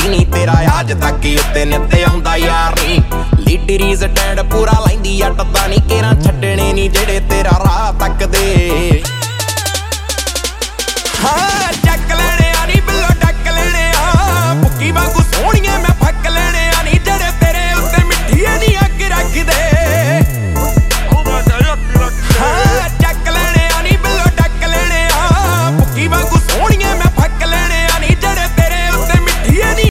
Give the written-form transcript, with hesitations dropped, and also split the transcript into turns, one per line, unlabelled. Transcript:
ਨੀ ਤੇਰਾ ਅੱਜ ਤੱਕ ਉੱਤੇ ਨਿੱਤੇ ਆਉਂਦਾ ਯਾਰ ਨੀ ਲੀਡਰੀ ਸਟੈਂਡ ਪੂਰਾ ਲੈਂਦੀ ਅੱਟਦਾ ਨੀ ਕੇਰਾਂ ਛੱਡਣੇ ਨੀ ਜਿਹੜੇ